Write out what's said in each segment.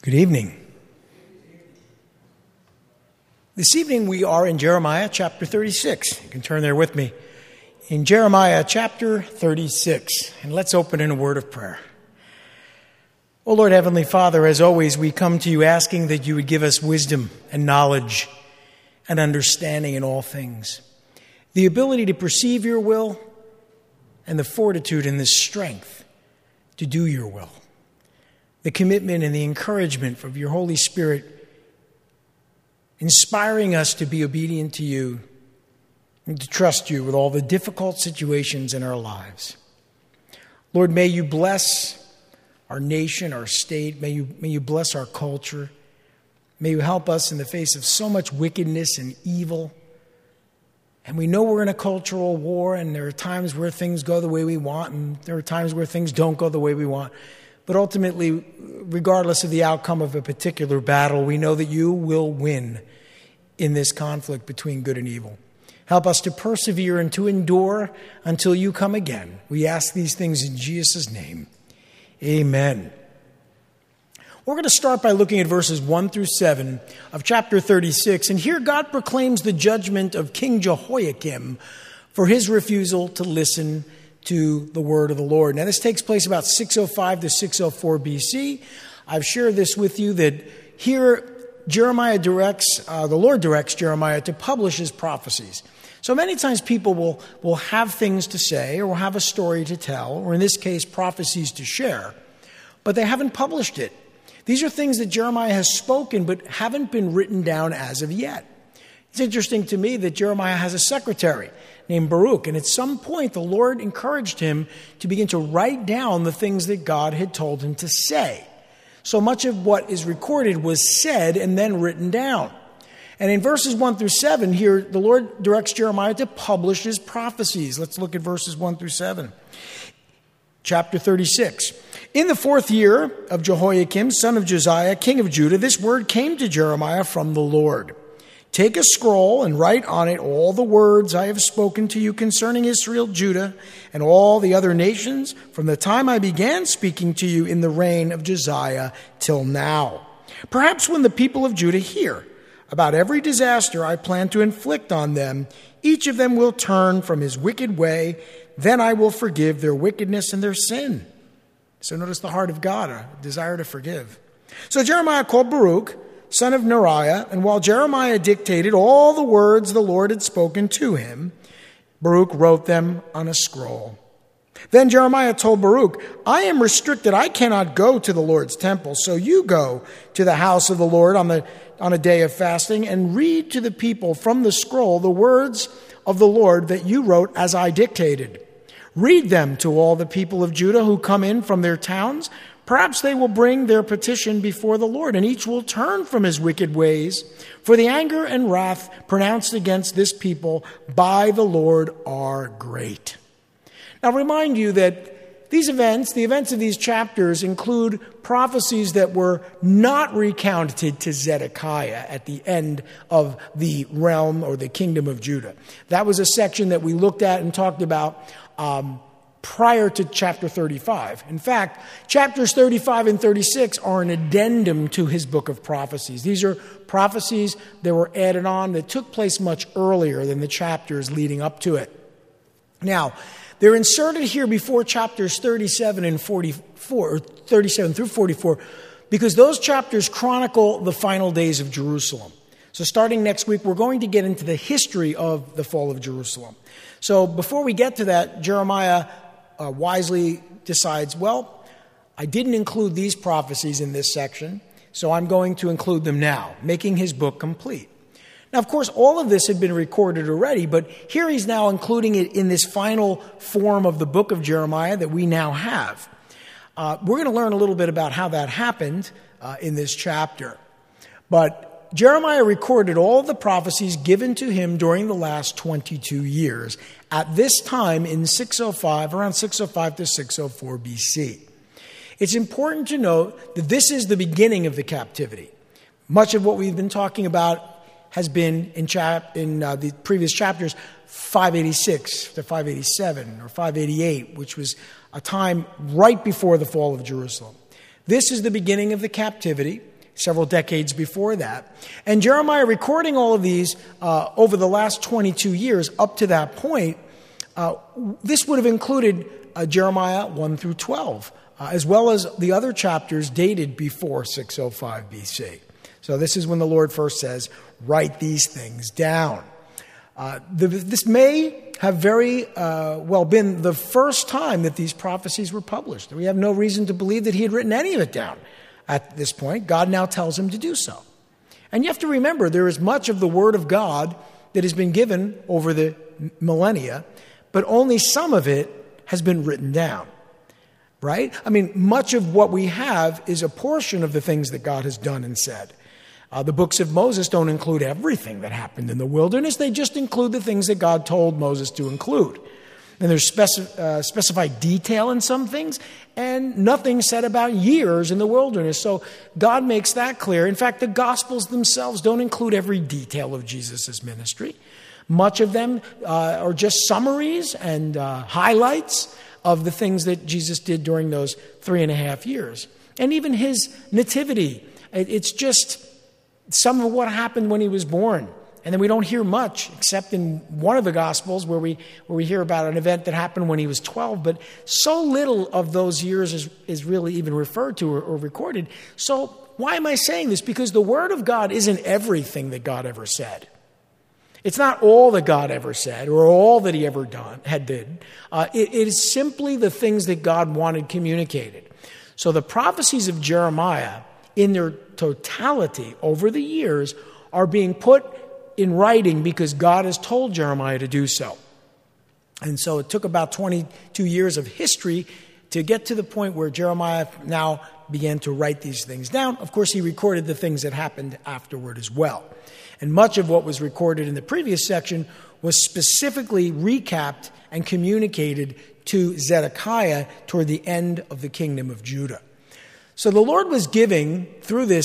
Good evening. This evening we are in Jeremiah chapter 36. You can turn there with me. In Jeremiah chapter 36. And let's open in a word of prayer. Oh Lord Heavenly Father, as always, we come to you asking that you would give us wisdom and knowledge and understanding in all things. The ability to perceive your will and the fortitude and the strength to do your will. The commitment and the encouragement of your Holy Spirit inspiring us to be obedient to you and to trust you with all the difficult situations in our lives. Lord, may you bless our nation, our state. May you bless our culture. May you help us in the face of so much wickedness and evil. And we know we're in a cultural war, and there are times where things go the way we want, and there are times where things don't go the way we want. But ultimately, regardless of the outcome of a particular battle, we know that you will win in this conflict between good and evil. Help us to persevere and to endure until you come again. We ask these things in Jesus' name. Amen. We're going to start by looking at verses 1 through 7 of chapter 36. And here God proclaims the judgment of King Jehoiakim for his refusal to listen to the word of the Lord. Now, this takes place about 605 to 604 BC. I've shared this with you that here Jeremiah the Lord directs Jeremiah to publish his prophecies. So many times people will have things to say or will have a story to tell, or in this case, prophecies to share, but they haven't published it. These are things that Jeremiah has spoken but haven't been written down as of yet. It's interesting to me that Jeremiah has a secretary named Baruch, and at some point the Lord encouraged him to begin to write down the things that God had told him to say. So much of what is recorded was said and then written down. And in verses 1 through 7 here, the Lord directs Jeremiah to publish his prophecies. Let's look at verses 1 through 7. Chapter 36. In the 4th year of Jehoiakim, son of Josiah, king of Judah, this word came to Jeremiah from the Lord. Take a scroll and write on it all the words I have spoken to you concerning Israel, Judah, and all the other nations from the time I began speaking to you in the reign of Josiah till now. Perhaps when the people of Judah hear about every disaster I plan to inflict on them, each of them will turn from his wicked way. Then I will forgive their wickedness and their sin. So notice the heart of God, a desire to forgive. So Jeremiah called Baruch, son of Neriah, and while Jeremiah dictated all the words the Lord had spoken to him, Baruch wrote them on a scroll. Then Jeremiah told Baruch, I am restricted. I cannot go to the Lord's temple. So you go to the house of the Lord on a day of fasting and read to the people from the scroll the words of the Lord that you wrote as I dictated. Read them to all the people of Judah who come in from their towns. Perhaps they will bring their petition before the Lord, and each will turn from his wicked ways. For the anger and wrath pronounced against this people by the Lord are great. Now, remind you that these events, the events of these chapters, include prophecies that were not recounted to Zedekiah at the end of the realm or the kingdom of Judah. That was a section that we looked at and talked about prior to chapter 35. In fact, chapters 35 and 36 are an addendum to his book of prophecies. These are prophecies that were added on that took place much earlier than the chapters leading up to it. Now, they're inserted here before chapters 37 and 44, or 37 through 44, because those chapters chronicle the final days of Jerusalem. So starting next week, we're going to get into the history of the fall of Jerusalem. So before we get to that, Jeremiah wisely decides, well, I didn't include these prophecies in this section, so I'm going to include them now, making his book complete. Now, of course, all of this had been recorded already, but here he's now including it in this final form of the book of Jeremiah that we now have. We're going to learn a little bit about how that happened in this chapter. But Jeremiah recorded all the prophecies given to him during the last 22 years, at this time in 605, around 605 to 604 BC. It's important to note that this is the beginning of the captivity. Much of what we've been talking about has been in the previous chapters, 586 to 587 or 588, which was a time right before the fall of Jerusalem. This is the beginning of the captivity. several decades before that. And Jeremiah recording all of these over the last 22 years up to that point, this would have included Jeremiah 1 through 12, as well as the other chapters dated before 605 BC. So this is when the Lord first says, write these things down. This may have very well been the first time that these prophecies were published. We have no reason to believe that he had written any of it down at this point. God now tells him to do so. And you have to remember, there is much of the Word of God that has been given over the millennia, but only some of it has been written down, right? I mean, much of what we have is a portion of the things that God has done and said. The books of Moses don't include everything that happened in the wilderness. They just include the things that God told Moses to include. And there's specified detail in some things, and nothing said about years in the wilderness. So God makes that clear. In fact, the Gospels themselves don't include every detail of Jesus' ministry. Much of them are just summaries and highlights of the things that Jesus did during those 3.5 years. And even his nativity, it's just some of what happened when he was born. And then we don't hear much, except in one of the Gospels where we hear about an event that happened when he was 12. But so little of those years is really even referred to or recorded. So why am I saying this? Because the Word of God isn't everything that God ever said. It's not all that God ever said or all that he ever did. It is simply the things that God wanted communicated. So the prophecies of Jeremiah, in their totality over the years, are being put in writing because God has told Jeremiah to do so. And so it took about 22 years of history to get to the point where Jeremiah now began to write these things down. Of course, he recorded the things that happened afterward as well. And much of what was recorded in the previous section was specifically recapped and communicated to Zedekiah toward the end of the kingdom of Judah. So the Lord was giving, through this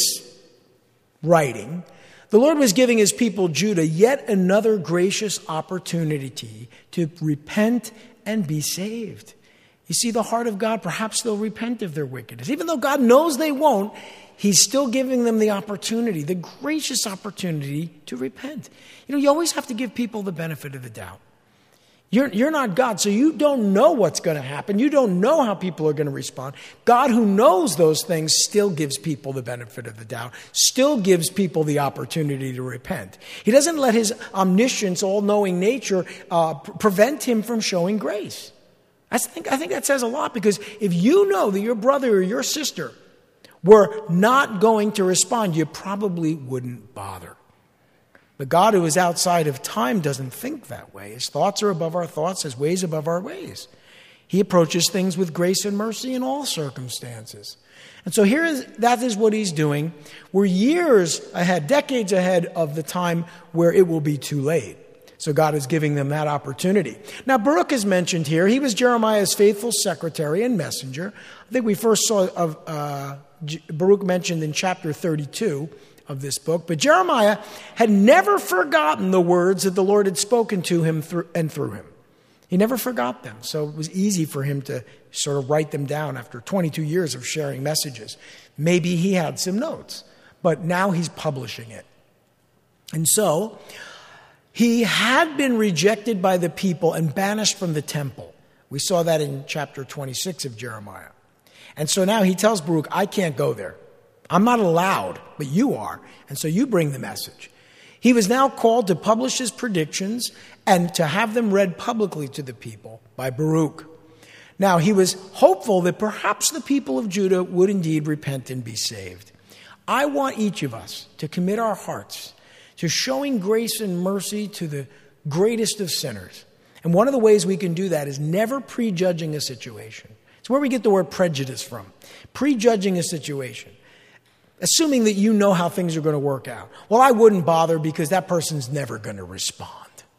writing, the Lord was giving his people Judah yet another gracious opportunity to repent and be saved. You see, the heart of God, perhaps they'll repent of their wickedness. Even though God knows they won't, he's still giving them the opportunity, the gracious opportunity to repent. You know, you always have to give people the benefit of the doubt. You're not God, so you don't know what's going to happen. You don't know how people are going to respond. God, who knows those things, still gives people the benefit of the doubt, still gives people the opportunity to repent. He doesn't let his omniscience, all-knowing nature prevent him from showing grace. I think that says a lot, because if you know that your brother or your sister were not going to respond, you probably wouldn't bother. But God, who is outside of time, doesn't think that way. His thoughts are above our thoughts, his ways above our ways. He approaches things with grace and mercy in all circumstances. And so that is what he's doing. We're years ahead, decades ahead of the time where it will be too late. So God is giving them that opportunity. Now, Baruch is mentioned here. He was Jeremiah's faithful secretary and messenger. I think we first saw Baruch mentioned in chapter 32 of this book. But Jeremiah had never forgotten the words that the Lord had spoken to him through him. He never forgot them. So it was easy for him to sort of write them down after 22 years of sharing messages. Maybe he had some notes, but now he's publishing it. And so he had been rejected by the people and banished from the temple. We saw that in chapter 26 of Jeremiah. And so now he tells Baruch, I can't go there. I'm not allowed, but you are. And so you bring the message. He was now called to publish his predictions and to have them read publicly to the people by Baruch. Now, he was hopeful that perhaps the people of Judah would indeed repent and be saved. I want each of us to commit our hearts to showing grace and mercy to the greatest of sinners. And one of the ways we can do that is never prejudging a situation. It's where we get the word prejudice from. Prejudging a situation. Assuming that you know how things are going to work out. Well, I wouldn't bother because that person's never going to respond.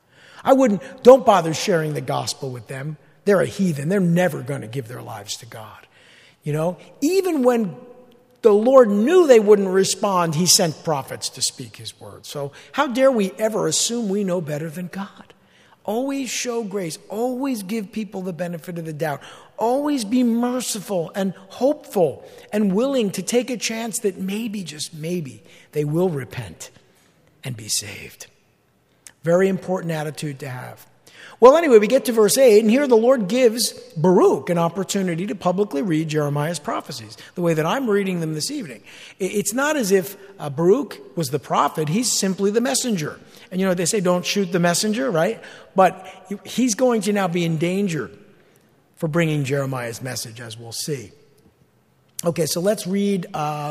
Don't bother sharing the gospel with them. They're a heathen. They're never going to give their lives to God. You know, even when the Lord knew they wouldn't respond, he sent prophets to speak his word. So how dare we ever assume we know better than God? Always show grace. Always give people the benefit of the doubt. Always be merciful and hopeful and willing to take a chance that maybe, just maybe, they will repent and be saved. Very important attitude to have. Well, anyway, we get to verse 8, and here the Lord gives Baruch an opportunity to publicly read Jeremiah's prophecies, the way that I'm reading them this evening. It's not as if Baruch was the prophet. He's simply the messenger. And, they say don't shoot the messenger, right? But he's going to now be in danger for bringing Jeremiah's message, as we'll see. Okay, so let's read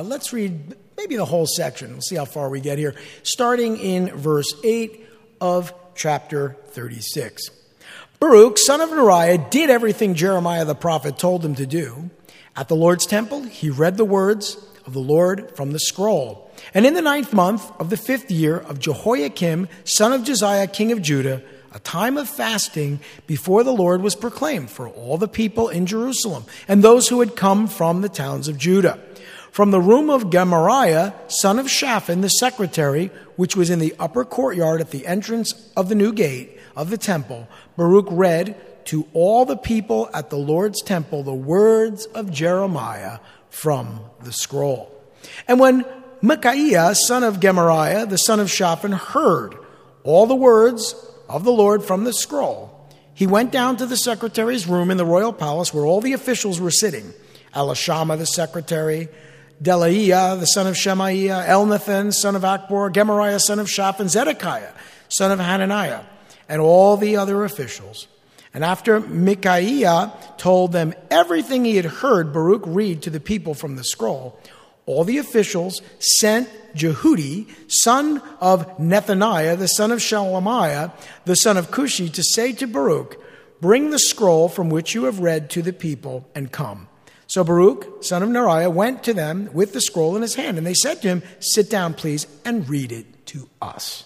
maybe the whole section. We'll see how far we get here. Starting in verse 8 of chapter 36. Baruch, son of Neriah, did everything Jeremiah the prophet told him to do. At the Lord's temple, he read the words of the Lord from the scroll. And in the 9th month of the 5th year of Jehoiakim, son of Josiah, king of Judah, a time of fasting before the Lord was proclaimed for all the people in Jerusalem and those who had come from the towns of Judah. From the room of Gemariah, son of Shaphan, the secretary, which was in the upper courtyard at the entrance of the new gate of the temple, Baruch read to all the people at the Lord's temple the words of Jeremiah from the scroll. And when Micaiah, son of Gemariah, the son of Shaphan, heard all the words of the Lord from the scroll, he went down to the secretary's room in the royal palace where all the officials were sitting. Elishama, the secretary, Delaiah, the son of Shemaiah, Elnathan, son of Akbor, Gemariah, son of Shaphan, Zedekiah, son of Hananiah, and all the other officials. And after Micaiah told them everything he had heard Baruch read to the people from the scroll, all the officials sent Jehudi, son of Nethaniah, the son of Shelemiah, the son of Cushi, to say to Baruch, "Bring the scroll from which you have read to the people and come." So Baruch, son of Neriah, went to them with the scroll in his hand, and they said to him, "Sit down, please, and read it to us."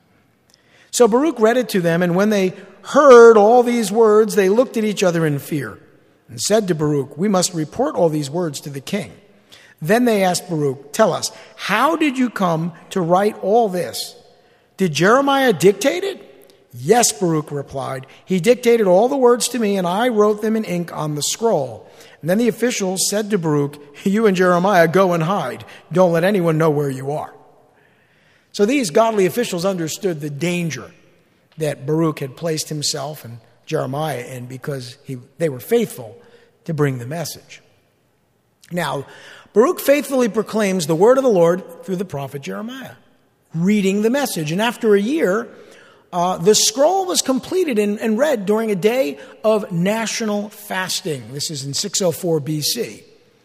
So Baruch read it to them, and when they heard all these words, they looked at each other in fear and said to Baruch, "We must report all these words to the king." Then they asked Baruch, "Tell us, how did you come to write all this? Did Jeremiah dictate it?" "Yes," Baruch replied. "He dictated all the words to me, and I wrote them in ink on the scroll." And then the officials said to Baruch, "You and Jeremiah go and hide. Don't let anyone know where you are." So these godly officials understood the danger that Baruch had placed himself and Jeremiah in because they were faithful to bring the message. Now, Baruch faithfully proclaims the word of the Lord through the prophet Jeremiah, reading the message. And after a year, the scroll was completed and read during a day of national fasting. This is in 604 BC.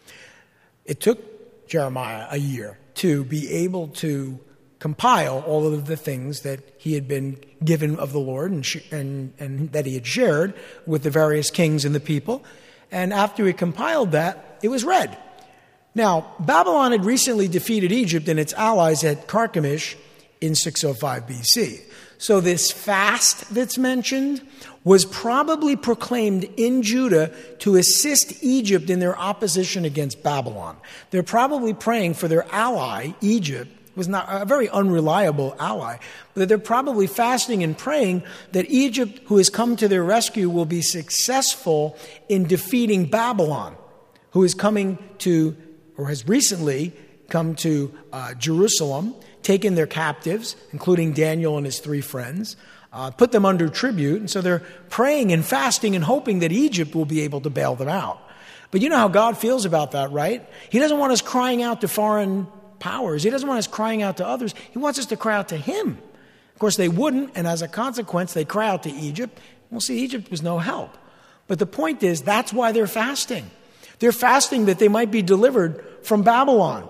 It took Jeremiah a year to be able to compile all of the things that he had been given of the Lord and that he had shared with the various kings and the people. And after he compiled that, it was read. Now, Babylon had recently defeated Egypt and its allies at Carchemish in 605 BC. So this fast that's mentioned was probably proclaimed in Judah to assist Egypt in their opposition against Babylon. They're probably praying for their ally, Egypt, was not a very unreliable ally, but they're probably fasting and praying that Egypt, who has come to their rescue, will be successful in defeating Babylon, who is coming to, or has recently come to Jerusalem, taken their captives, including Daniel and his 3 friends, put them under tribute. And so they're praying and fasting and hoping that Egypt will be able to bail them out. But you know how God feels about that, right? He doesn't want us crying out to foreign powers. He doesn't want us crying out to others. He wants us to cry out to him. Of course, they wouldn't, and as a consequence, they cry out to Egypt. Well, see, Egypt was no help. But the point is, that's why they're fasting. They're fasting that they might be delivered from Babylon.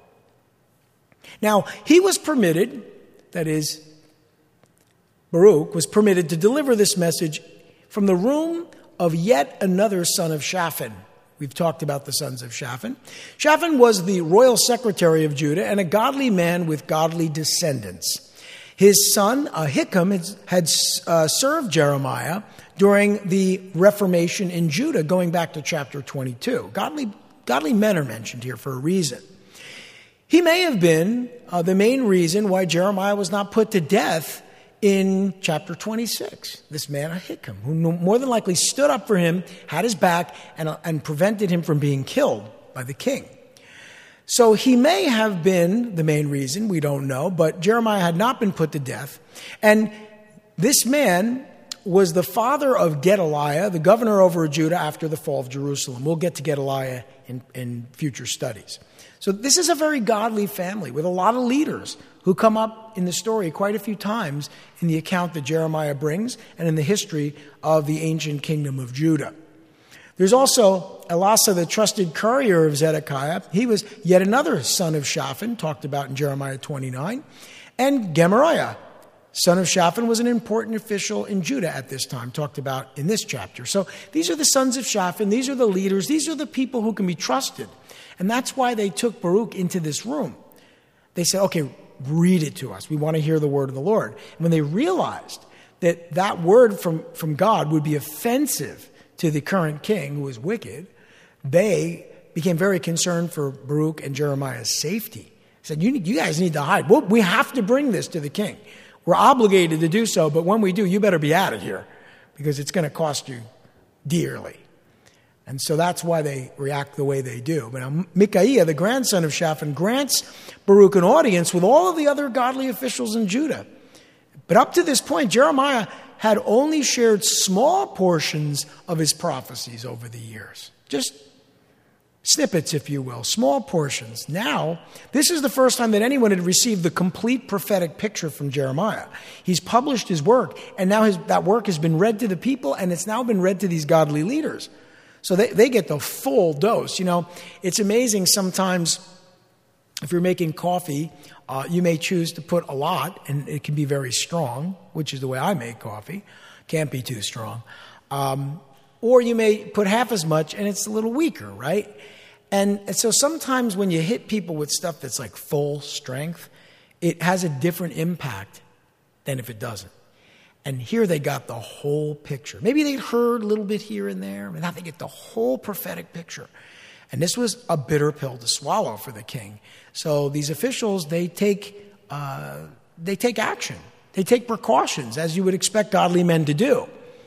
Now, he was permitted, that is, Baruch was permitted to deliver this message from the room of yet another son of Shaphan. We've talked about the sons of Shaphan. Shaphan was the royal secretary of Judah and a godly man with godly descendants. His son, Ahikam, had served Jeremiah during the Reformation in Judah, going back to chapter 22. Godly men are mentioned here for a reason. He may have been the main reason why Jeremiah was not put to death in chapter 26. This man Ahikam, who more than likely stood up for him, had his back, and prevented him from being killed by the king. So he may have been the main reason, we don't know, but Jeremiah had not been put to death. And this man was the father of Gedaliah, the governor over Judah after the fall of Jerusalem. We'll get to Gedaliah in future studies. So this is a very godly family with a lot of leaders who come up in the story quite a few times in the account that Jeremiah brings and in the history of the ancient kingdom of Judah. There's also Elasah, the trusted courier of Zedekiah. He was yet another son of Shaphan, talked about in Jeremiah 29. And Gemariah, son of Shaphan, was an important official in Judah at this time, talked about in this chapter. So these are the sons of Shaphan. These are the leaders. These are the people who can be trusted. And that's why they took Baruch into this room. They said, okay, read it to us. We want to hear the word of the Lord. And when they realized that that word from God would be offensive to the current king, who was wicked, they became very concerned for Baruch and Jeremiah's safety. They said, you guys need to hide. Well, we have to bring this to the king. We're obligated to do so, but when we do, you better be out of here because it's going to cost you dearly. And so that's why they react the way they do. But now Micaiah, the grandson of Shaphan, grants Baruch an audience with all of the other godly officials in Judah. But up to this point, Jeremiah had only shared small portions of his prophecies over the years. Just snippets, if you will, small portions. Now, this is the first time that anyone had received the complete prophetic picture from Jeremiah. He's published his work, and now that work has been read to the people, and it's now been read to these godly leaders. So they get the full dose. You know, it's amazing sometimes if you're making coffee, you may choose to put a lot, and it can be very strong, which is the way I make coffee. Can't be too strong. Or you may put half as much, and it's a little weaker, right? And so sometimes when you hit people with stuff that's like full strength, it has a different impact than if it doesn't. And here they got the whole picture. Maybe they'd heard a little bit here and there, but now they get the whole prophetic picture. And this was a bitter pill to swallow for the king. So these officials, they take action. They take precautions, as you would expect godly men to do.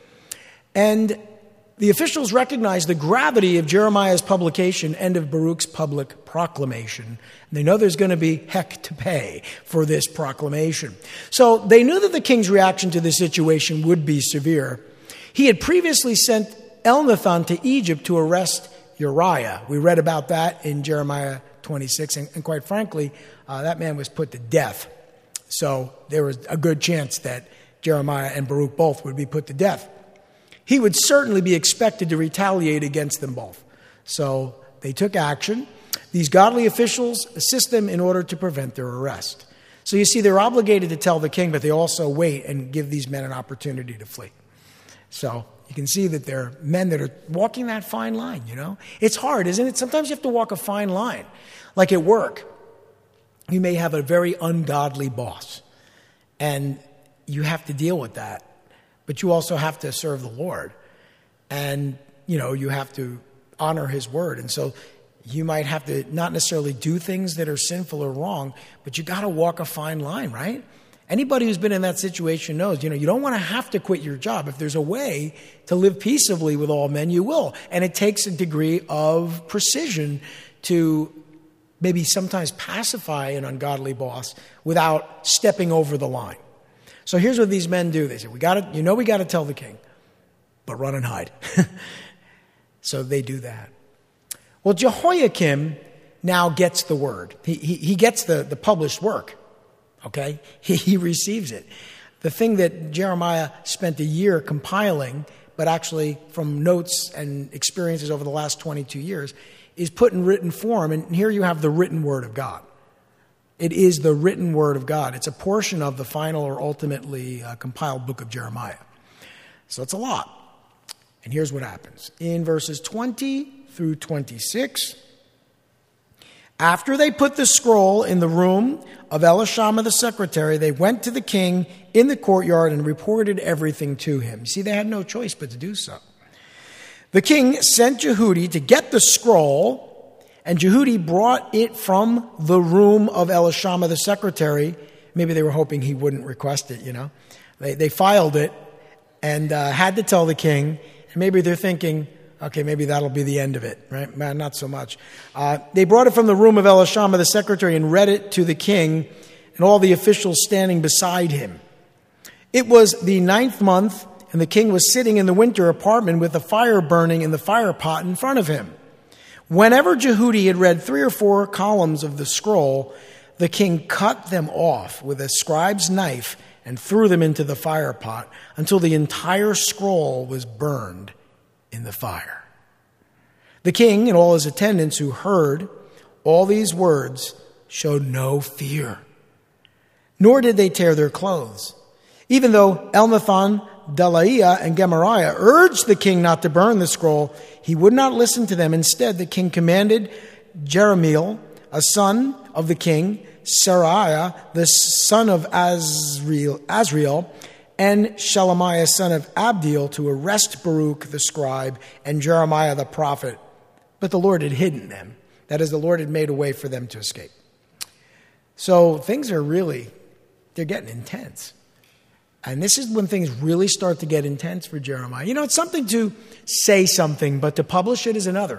And the officials recognize the gravity of Jeremiah's publication and of Baruch's public proclamation. And they know there's going to be heck to pay for this proclamation. So they knew that the king's reaction to this situation would be severe. He had previously sent Elnathan to Egypt to arrest Uriah. We read about that in Jeremiah 26, and quite frankly, that man was put to death. So there was a good chance that Jeremiah and Baruch both would be put to death. He would certainly be expected to retaliate against them both. So they took action. These godly officials assist them in order to prevent their arrest. So you see, they're obligated to tell the king, but they also wait and give these men an opportunity to flee. So you can see that they're men that are walking that fine line, you know. It's hard, isn't it? Sometimes you have to walk a fine line. Like at work, you may have a very ungodly boss, and you have to deal with that. But you also have to serve the Lord. And, you know, you have to honor his word. And so you might have to not necessarily do things that are sinful or wrong, but you got to walk a fine line, right? Anybody who's been in that situation knows, you know, you don't want to have to quit your job. If there's a way to live peaceably with all men, you will. And it takes a degree of precision to maybe sometimes pacify an ungodly boss without stepping over the line. So here's what these men do. They say, we got to tell the king, but run and hide. So they do that. Well, Jehoiakim now gets the word. He gets the published work. Okay? He receives it. The thing that Jeremiah spent a year compiling, but actually from notes and experiences over the last 22 years, is put in written form. And here you have the written word of God. It is the written word of God. It's a portion of the final or ultimately compiled book of Jeremiah. So it's a lot. And here's what happens. In verses 20 through 26, after they put the scroll in the room of Elishama the secretary, they went to the king in the courtyard and reported everything to him. You see, they had no choice but to do so. The king sent Jehudi to get the scroll, and Jehudi brought it from the room of Elishama the secretary. Maybe they were hoping he wouldn't request it, you know. They filed it and had to tell the king. And maybe they're thinking, okay, maybe that'll be the end of it, right? Man, not so much. They brought it from the room of Elishama, the secretary, and read it to the king and all the officials standing beside him. It was the 9th month, and the king was sitting in the winter apartment with a fire burning in the fire pot in front of him. Whenever Jehudi had read 3 or 4 columns of the scroll, the king cut them off with a scribe's knife and threw them into the fire pot until the entire scroll was burned in the fire. The king and all his attendants who heard all these words showed no fear, nor did they tear their clothes. Even though Elnathan, Delaiah, and Gemariah urged the king not to burn the scroll, he would not listen to them. Instead, the king commanded Jerahmeel, a son of the king, Seraiah, the son of Azriel, and Shelemiah, son of Abdiel, to arrest Baruch the scribe and Jeremiah the prophet. But the Lord had hidden them. That is, the Lord had made a way for them to escape. So things are they're getting intense. And this is when things really start to get intense for Jeremiah. It's something to say something, but to publish it is another.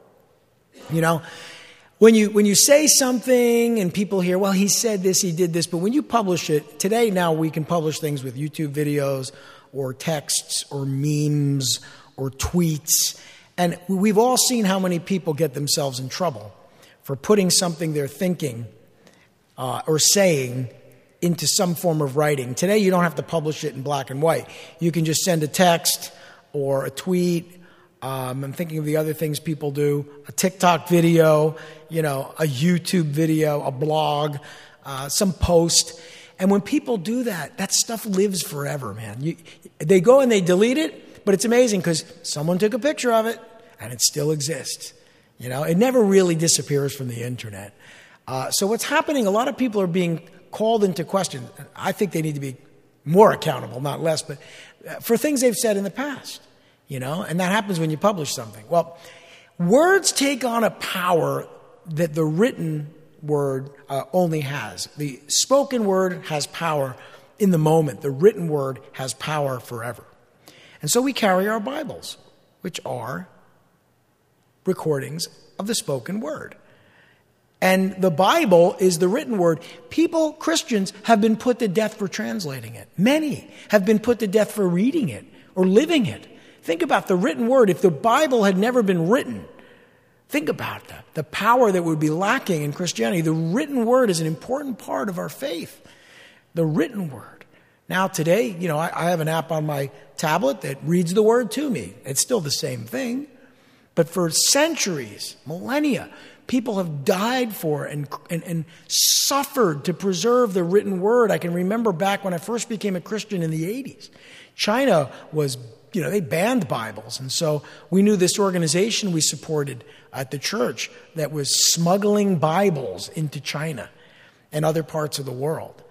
When you say something and people hear, well, he said this, he did this, but when you publish it, today now we can publish things with YouTube videos or texts or memes or tweets. And we've all seen how many people get themselves in trouble for putting something they're thinking or saying into some form of writing. Today, you don't have to publish it in black and white. You can just send a text or a tweet. I'm thinking of the other things people do, a TikTok video, a YouTube video, a blog, some post. And when people do that, that stuff lives forever, man. They go and they delete it, but it's amazing because someone took a picture of it and it still exists. It never really disappears from the internet. So what's happening, a lot of people are being called into question. I think they need to be more accountable, not less, but for things they've said in the past, and that happens when you publish something. Well, words take on a power that the written word only has. The spoken word has power in the moment. The written word has power forever. And so we carry our Bibles, which are recordings of the spoken word. And the Bible is the written word. People, Christians, have been put to death for translating it. Many have been put to death for reading it or living it. Think about the written word. If the Bible had never been written, think about that. The power that would be lacking in Christianity. The written word is an important part of our faith. The written word. Now today, I have an app on my tablet that reads the word to me. It's still the same thing. But for centuries, millennia, people have died for and suffered to preserve the written word. I can remember back when I first became a Christian in the 80s. China was, they banned Bibles. And so we knew this organization we supported at the church that was smuggling Bibles into China and other parts of the world.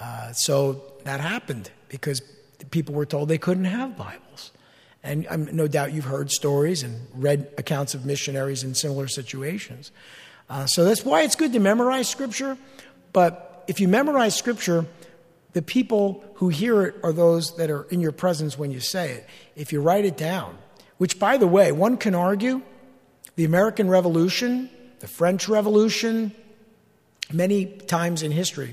So that happened because people were told they couldn't have Bibles. And no doubt you've heard stories and read accounts of missionaries in similar situations. So that's why it's good to memorize Scripture. But if you memorize Scripture, the people who hear it are those that are in your presence when you say it. If you write it down, which, by the way, one can argue the American Revolution, the French Revolution, many times in history,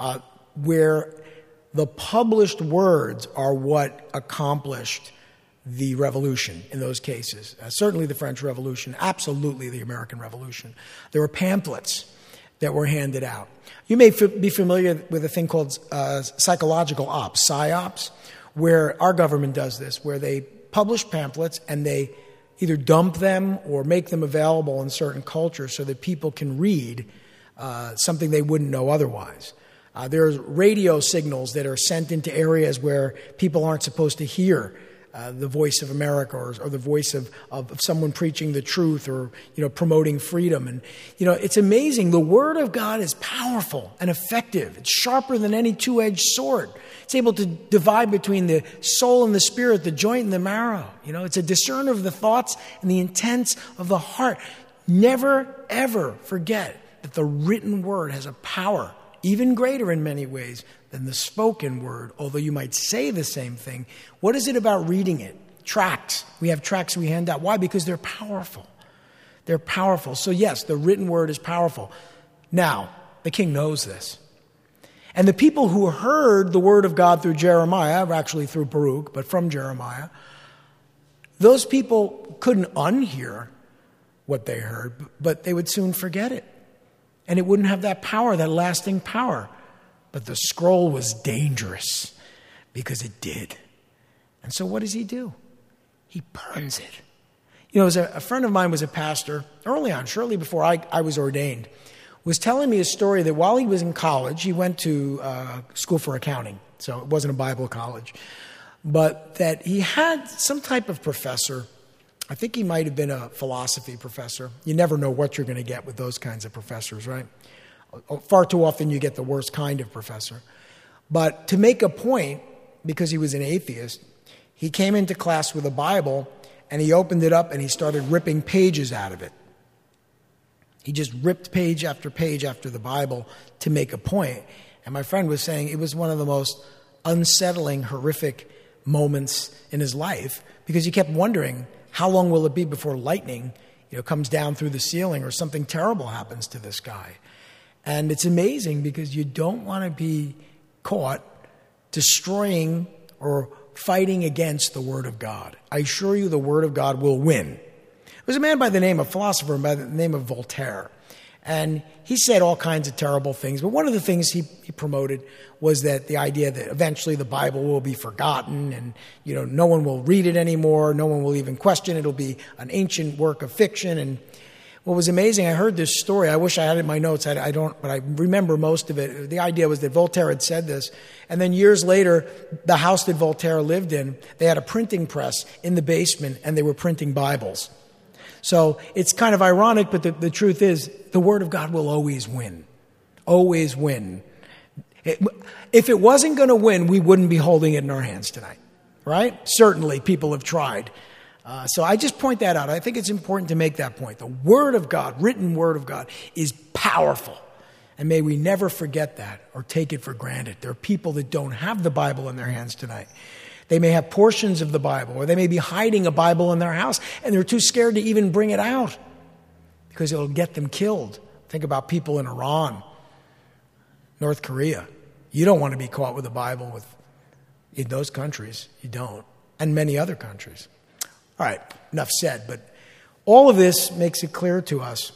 where the published words are what accomplished the revolution in those cases. Certainly the French Revolution, absolutely the American Revolution. There were pamphlets that were handed out. You may be familiar with a thing called psychological ops, PSYOPs, where our government does this, where they publish pamphlets and they either dump them or make them available in certain cultures so that people can read something they wouldn't know otherwise. There's radio signals that are sent into areas where people aren't supposed to hear the voice of America or the voice of someone preaching the truth or, promoting freedom. And, it's amazing. The Word of God is powerful and effective. It's sharper than any two-edged sword. It's able to divide between the soul and the spirit, the joint and the marrow. It's a discerner of the thoughts and the intents of the heart. Never, ever forget that the written Word has a power even greater in many ways than the spoken word, although you might say the same thing. What is it about reading it? Tracts. We have tracts we hand out. Why? Because they're powerful. They're powerful. So yes, the written word is powerful. Now, the king knows this. And the people who heard the word of God through Jeremiah, actually through Baruch, but from Jeremiah, those people couldn't unhear what they heard, but they would soon forget it. And it wouldn't have that power, that lasting power. But the scroll was dangerous because it did. And so what does he do? He burns it. You know, a friend of mine was a pastor early on, shortly before I was ordained, was telling me a story that while he was in college, he went to school for accounting, so it wasn't a Bible college, but that he had some type of professor. I think he might have been a philosophy professor. You never know what you're going to get with those kinds of professors, right? Far too often you get the worst kind of professor. But to make a point, because he was an atheist, he came into class with a Bible and he opened it up and he started ripping pages out of it. He just ripped page after page after the Bible to make a point. And my friend was saying it was one of the most unsettling, horrific moments in his life because he kept wondering, how long will it be before lightning, comes down through the ceiling or something terrible happens to this guy? And it's amazing because you don't want to be caught destroying or fighting against the Word of God. I assure you the Word of God will win. There was a man a philosopher by the name of Voltaire. And he said all kinds of terrible things. But one of the things he promoted was that the idea that eventually the Bible will be forgotten and, no one will read it anymore. No one will even question it. It'll be an ancient work of fiction. And what was amazing, I heard this story. I wish I had it in my notes. I don't, but I remember most of it. The idea was that Voltaire had said this. And then years later, the house that Voltaire lived in, they had a printing press in the basement and they were printing Bibles. So it's kind of ironic, but the truth is the Word of God will always win. Always win. If it wasn't going to win, we wouldn't be holding it in our hands tonight, right? Certainly people have tried. So I just point that out. I think it's important to make that point. The Word of God, written Word of God, is powerful. And may we never forget that or take it for granted. There are people that don't have the Bible in their hands tonight. They may have portions of the Bible, or they may be hiding a Bible in their house, and they're too scared to even bring it out because it'll get them killed. Think about people in Iran, North Korea. You don't want to be caught with a Bible in those countries. You don't. And many other countries. All right, enough said, but all of this makes it clear to us.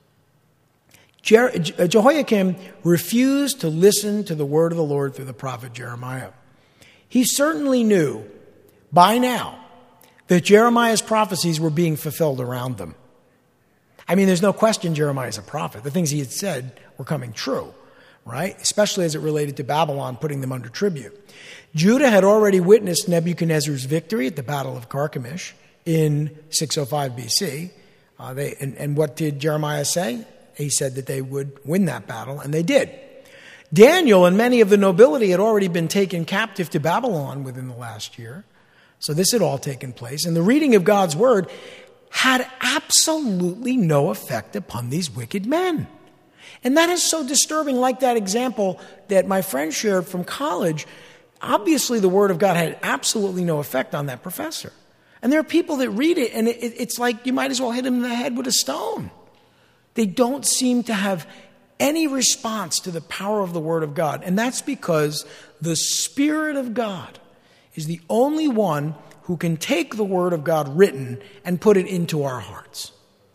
Jehoiakim refused to listen to the word of the Lord through the prophet Jeremiah. He certainly knew by now that Jeremiah's prophecies were being fulfilled around them. I mean, there's no question Jeremiah's a prophet. The things he had said were coming true, right? Especially as it related to Babylon, putting them under tribute. Judah had already witnessed Nebuchadnezzar's victory at the Battle of Carchemish in 605 BC. And what did Jeremiah say? He said that they would win that battle, and they did. Daniel and many of the nobility had already been taken captive to Babylon within the last year. So this had all taken place. And the reading of God's word had absolutely no effect upon these wicked men. And that is so disturbing, like that example that my friend shared from college. Obviously, the word of God had absolutely no effect on that professor. And there are people that read it, and it's like you might as well hit them in the head with a stone. They don't seem to have any response to the power of the Word of God. And that's because the Spirit of God is the only one who can take the Word of God written and put it into our hearts.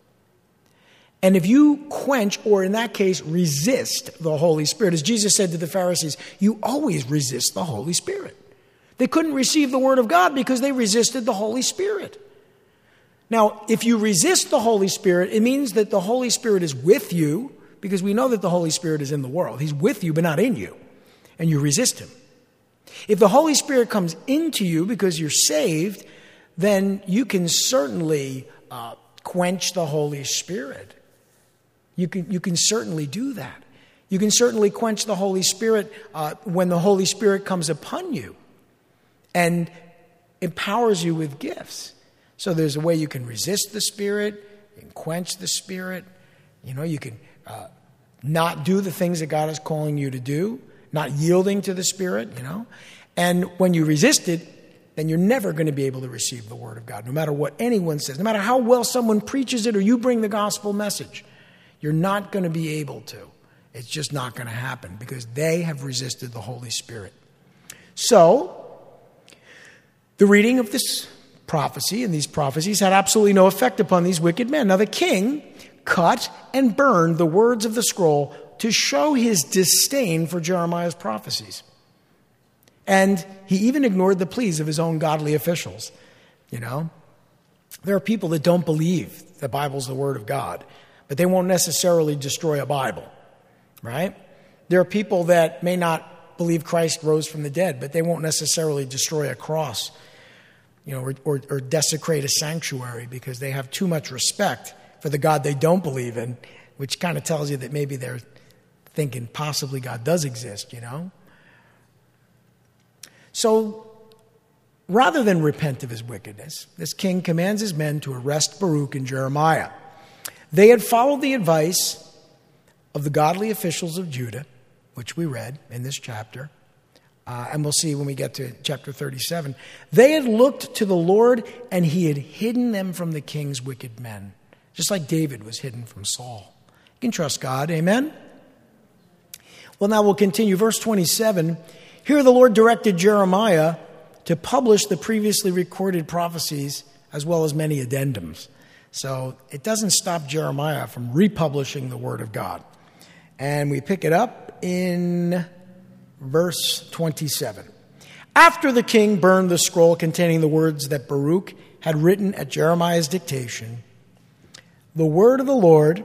And if you quench, or in that case, resist the Holy Spirit, as Jesus said to the Pharisees, you always resist the Holy Spirit. They couldn't receive the Word of God because they resisted the Holy Spirit. Now, if you resist the Holy Spirit, it means that the Holy Spirit is with you, because we know that the Holy Spirit is in the world. He's with you, but not in you. And you resist him. If the Holy Spirit comes into you because you're saved, then you can certainly quench the Holy Spirit. You can certainly do that. You can certainly quench the Holy Spirit when the Holy Spirit comes upon you and empowers you with gifts. So there's a way you can resist the Spirit, you can quench the Spirit. You can not do the things that God is calling you to do, not yielding to the Spirit, And when you resist it, then you're never going to be able to receive the Word of God, no matter what anyone says, no matter how well someone preaches it or you bring the gospel message. You're not going to be able to. It's just not going to happen because they have resisted the Holy Spirit. So, the reading of this prophecy and these prophecies had absolutely no effect upon these wicked men. Now, the king cut and burned the words of the scroll to show his disdain for Jeremiah's prophecies. And he even ignored the pleas of his own godly officials. There are people that don't believe the Bible's the Word of God, but they won't necessarily destroy a Bible, right? There are people that may not believe Christ rose from the dead, but they won't necessarily destroy a cross, or desecrate a sanctuary because they have too much respect for the God they don't believe in, which kind of tells you that maybe they're thinking possibly God does exist, So, rather than repent of his wickedness, this king commands his men to arrest Baruch and Jeremiah. They had followed the advice of the godly officials of Judah, which we read in this chapter, and we'll see when we get to chapter 37. They had looked to the Lord, and he had hidden them from the king's wicked men, just like David was hidden from Saul. You can trust God, amen? Well, now we'll continue. Verse 27, here the Lord directed Jeremiah to publish the previously recorded prophecies as well as many addendums. So it doesn't stop Jeremiah from republishing the Word of God. And we pick it up in verse 27. After the king burned the scroll containing the words that Baruch had written at Jeremiah's dictation, the word of the Lord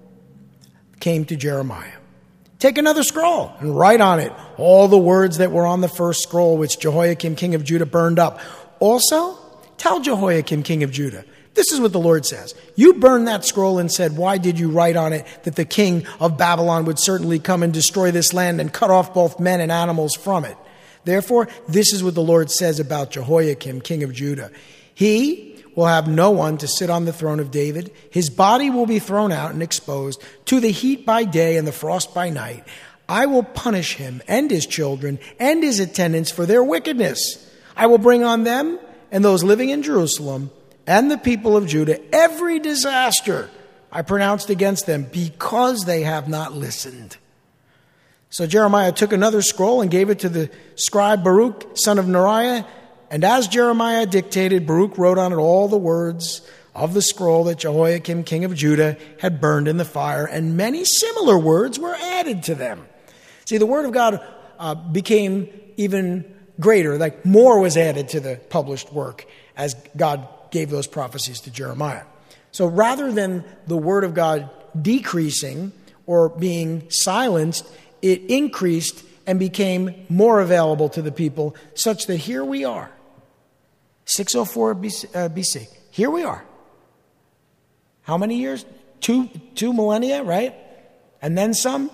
came to Jeremiah. Take another scroll and write on it all the words that were on the first scroll which Jehoiakim, king of Judah, burned up. Also, tell Jehoiakim, king of Judah, this is what the Lord says. You burned that scroll and said, why did you write on it that the king of Babylon would certainly come and destroy this land and cut off both men and animals from it? Therefore, this is what the Lord says about Jehoiakim, king of Judah. He will have no one to sit on the throne of David. His body will be thrown out and exposed to the heat by day and the frost by night. I will punish him and his children and his attendants for their wickedness. I will bring on them and those living in Jerusalem and the people of Judah every disaster I pronounced against them because they have not listened. So Jeremiah took another scroll and gave it to the scribe Baruch, son of Neriah. And as Jeremiah dictated, Baruch wrote on it all the words of the scroll that Jehoiakim, king of Judah, had burned in the fire. And many similar words were added to them. See, the word of God became even greater, like more was added to the published work as God gave those prophecies to Jeremiah. So rather than the word of God decreasing or being silenced, it increased and became more available to the people, such that here we are, 604 BC. Here we are. How many years? Two millennia, right? And then some,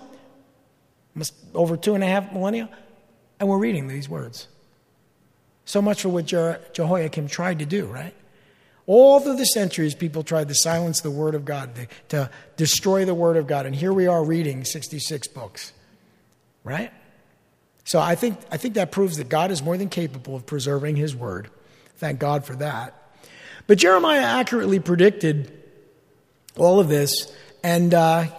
over 2.5 millennia, and we're reading these words. So much for what Jehoiakim tried to do, right? All through the centuries, people tried to silence the Word of God, to destroy the Word of God. And here we are reading 66 books, right? So I think that proves that God is more than capable of preserving His Word. Thank God for that. But Jeremiah accurately predicted all of this, and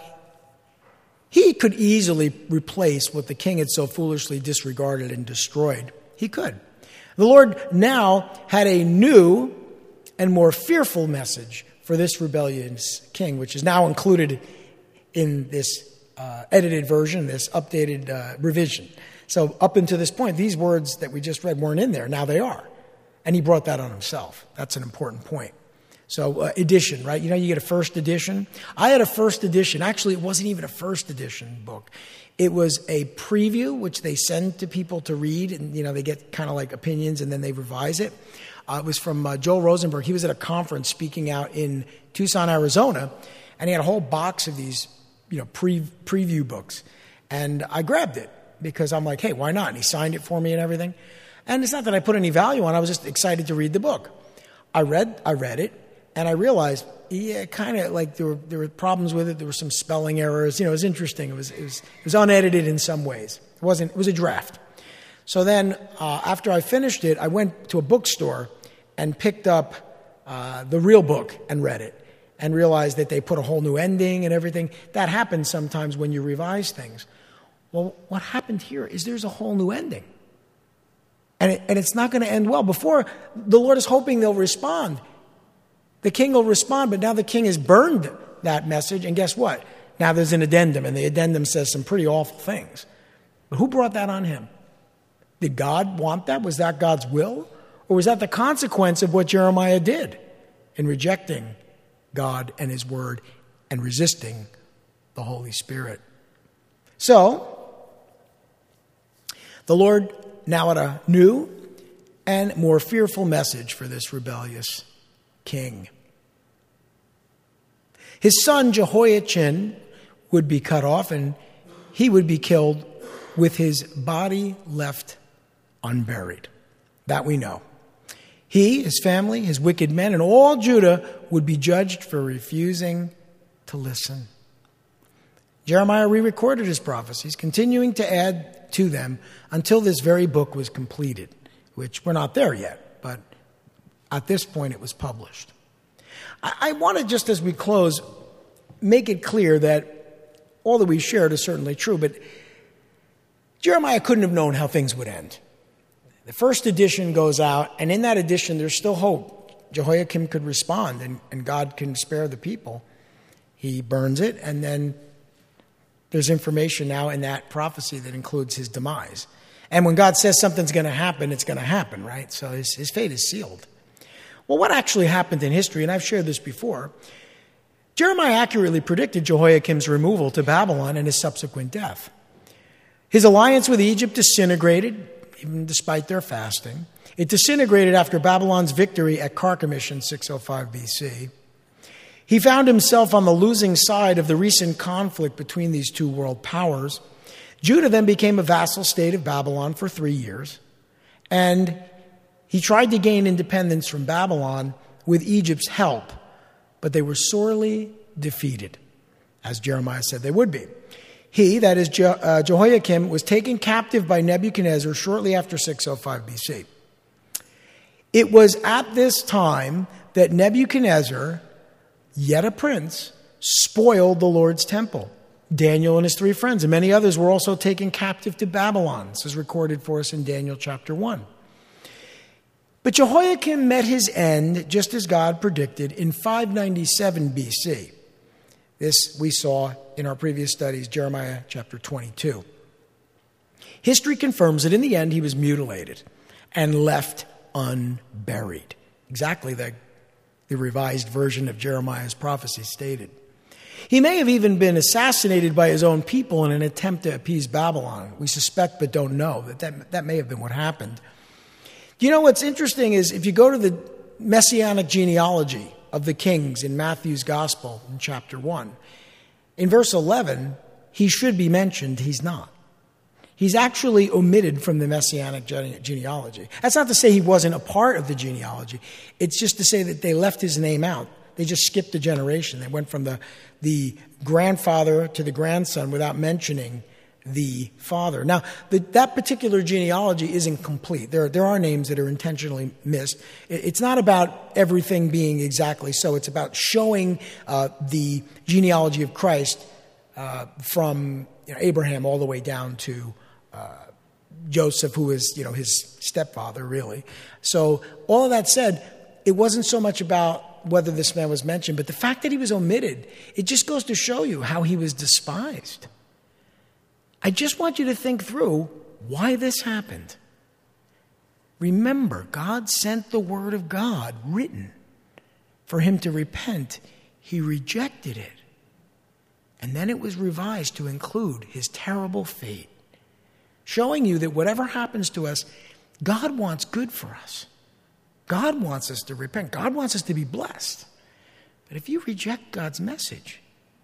he could easily replace what the king had so foolishly disregarded and destroyed. He could. The Lord now had a new and more fearful message for this rebellious king, which is now included in this edited version, this updated revision. So up until this point, these words that we just read weren't in there. Now they are. And he brought that on himself. That's an important point. So edition, right? You get a first edition. I had a first edition. Actually, it wasn't even a first edition book. It was a preview, which they send to people to read. And, they get kind of like opinions and then they revise it. It was from Joel Rosenberg. He was at a conference speaking out in Tucson, Arizona. And he had a whole box of these, preview books. And I grabbed it because I'm like, hey, why not? And he signed it for me and everything. And it's not that I put any value on it. I was just excited to read the book. I read it, and I realized, kind of like there were problems with it. There were some spelling errors. It was interesting. It was unedited in some ways. It was a draft. So then after I finished it, I went to a bookstore and picked up the real book and read it and realized that they put a whole new ending and everything. That happens sometimes when you revise things. Well, what happened here is there's a whole new ending. And it's not going to end well. Before, the Lord is hoping they'll respond. The king will respond, but now the king has burned that message. And guess what? Now there's an addendum, and the addendum says some pretty awful things. But who brought that on him? Did God want that? Was that God's will? Or was that the consequence of what Jeremiah did in rejecting God and his word and resisting the Holy Spirit? So, the Lord now had a new and more fearful message for this rebellious king. His son Jehoiachin would be cut off, and he would be killed with his body left unburied. That we know. He, his family, his wicked men, and all Judah would be judged for refusing to listen. Jeremiah re-recorded his prophecies, continuing to add to them until this very book was completed, which we're not there yet, but at this point it was published. I want to, just as we close, make it clear that all that we shared is certainly true, but Jeremiah couldn't have known how things would end. The first edition goes out, and in that edition there's still hope. Jehoiakim could respond, and God can spare the people. He burns it, and then there's information now in that prophecy that includes his demise. And when God says something's going to happen, it's going to happen, right? So his fate is sealed. Well, what actually happened in history, and I've shared this before, Jeremiah accurately predicted Jehoiakim's removal to Babylon and his subsequent death. His alliance with Egypt disintegrated, even despite their fasting. It disintegrated after Babylon's victory at Carchemish in 605 BC. He found himself on the losing side of the recent conflict between these two world powers. Judah then became a vassal state of Babylon for 3 years, and he tried to gain independence from Babylon with Egypt's help, but they were sorely defeated, as Jeremiah said they would be. He, that is Jehoiakim, was taken captive by Nebuchadnezzar shortly after 605 BC. It was at this time that Nebuchadnezzar, yet a prince, spoiled the Lord's temple. Daniel and his 3 friends and many others were also taken captive to Babylon. This is recorded for us in Daniel chapter 1. But Jehoiakim met his end, just as God predicted, in 597 BC. This we saw in our previous studies, Jeremiah chapter 22. History confirms that in the end he was mutilated and left unburied. Exactly the revised version of Jeremiah's prophecy stated. He may have even been assassinated by his own people in an attempt to appease Babylon. We suspect but don't know that may have been what happened. You know what's interesting is if you go to the messianic genealogy of the kings in Matthew's Gospel in chapter 1, in verse 11, he should be mentioned, he's not. He's actually omitted from the messianic genealogy. That's not to say he wasn't a part of the genealogy. It's just to say that they left his name out. They just skipped a generation. They went from the grandfather to the grandson without mentioning the father. Now, that particular genealogy isn't complete. There are names that are intentionally missed. It's not about everything being exactly so. It's about showing the genealogy of Christ from Abraham all the way down to Joseph, who is his stepfather, really. So all of that said, it wasn't so much about whether this man was mentioned, but the fact that he was omitted, it just goes to show you how he was despised. I just want you to think through why this happened. Remember, God sent the word of God written for him to repent. He rejected it. And then it was revised to include his terrible fate, showing you that whatever happens to us, God wants good for us. God wants us to repent. God wants us to be blessed. But if you reject God's message,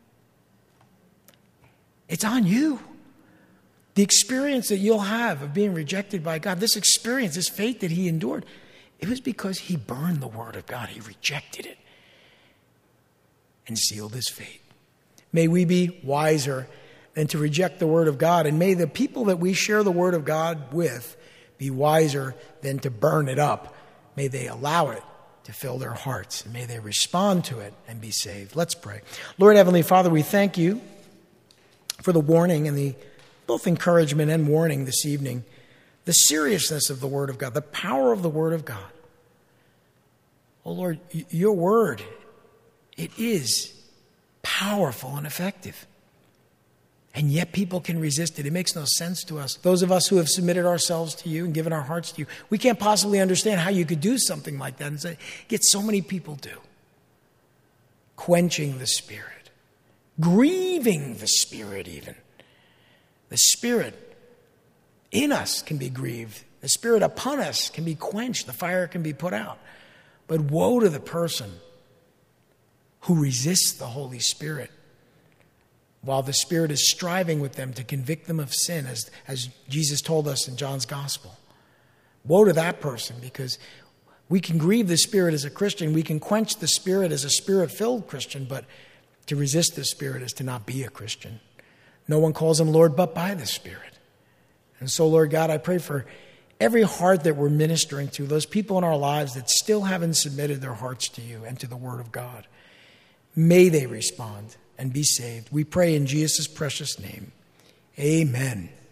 it's on you. The experience that you'll have of being rejected by God, this experience, this fate that he endured, it was because he burned the word of God. He rejected it and sealed his fate. May we be wiser than to reject the Word of God. And may the people that we share the Word of God with be wiser than to burn it up. May they allow it to fill their hearts, and may they respond to it and be saved. Let's pray. Lord Heavenly Father, we thank you for the warning and the both encouragement and warning this evening, the seriousness of the Word of God, the power of the Word of God. Oh Lord, your Word, it is powerful and effective. And yet people can resist it. It makes no sense to us. Those of us who have submitted ourselves to you and given our hearts to you, we can't possibly understand how you could do something like that. And so, yet so many people do. Quenching the Spirit. Grieving the Spirit even. The Spirit in us can be grieved. The Spirit upon us can be quenched. The fire can be put out. But woe to the person who resists the Holy Spirit while the Spirit is striving with them to convict them of sin, as Jesus told us in John's Gospel. Woe to that person, because we can grieve the Spirit as a Christian. We can quench the Spirit as a Spirit-filled Christian, but to resist the Spirit is to not be a Christian. No one calls him Lord but by the Spirit. And so, Lord God, I pray for every heart that we're ministering to, those people in our lives that still haven't submitted their hearts to you and to the Word of God. May they respond and be saved. We pray in Jesus' precious name. Amen.